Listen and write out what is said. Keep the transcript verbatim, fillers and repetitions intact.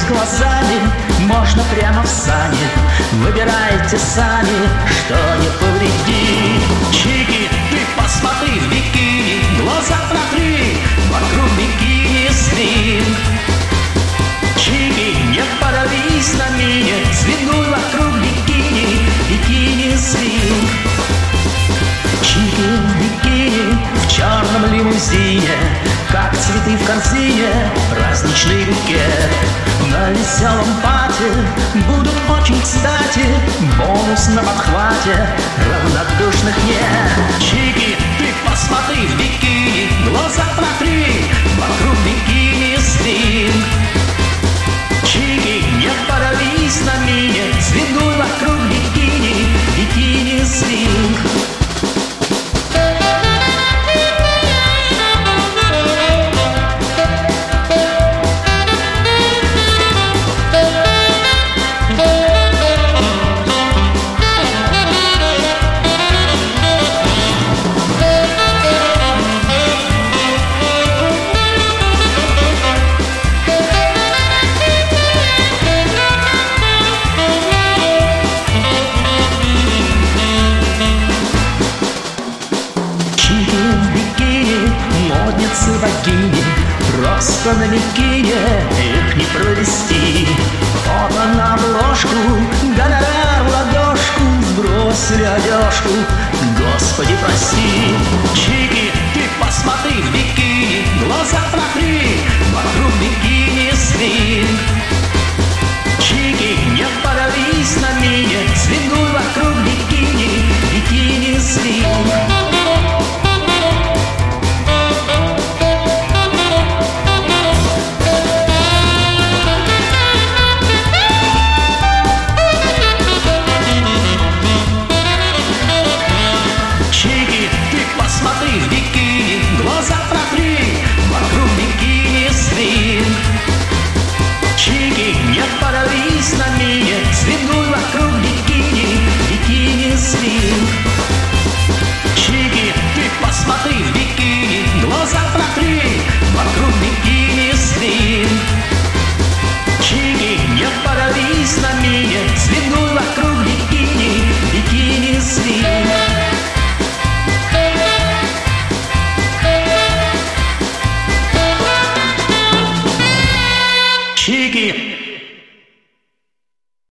Встретились глазами, можно прямо в сани. Выбирайте сами, что не повредит. Чики, ты посмотри в бикини, глаза протри, вокруг бикини свинг. Чики, не подавись на мине, свингуй вокруг бикини, бикини свинг. Чики в бикини, в черном лимузине, как цветы в корзине, праздничный букет. На веселом пати будут очень кстати, бонус на подхвате, равнодушных нет. Чики, ты посмотри в бикини, глаза протри, вокруг бикини свинг. Чики, не подавись на мине, свингуй вокруг бикини, бикини свинг. Модницы богини, просто на бикини их не провести. Фото на обложку, гонорар в ладошку, сбросили одежку, Господи прости. Чики, ты посмотри в бикини, глаза протри, вокруг бикини свинг. Чики, не подавись на мине, свингуй вокруг бикини, бикини свинг. Посмотри в бикини, глаза протри, вокруг бикини свинг. Чики, не подавись на мине, свингуй вокруг бикини, бикини свинг. Чики, ты посмотри в бикини, глаза протри, вокруг бикини свинг. Чики, не подавись на мине, свингуй вокруг бикини, бикини свинг. Чики.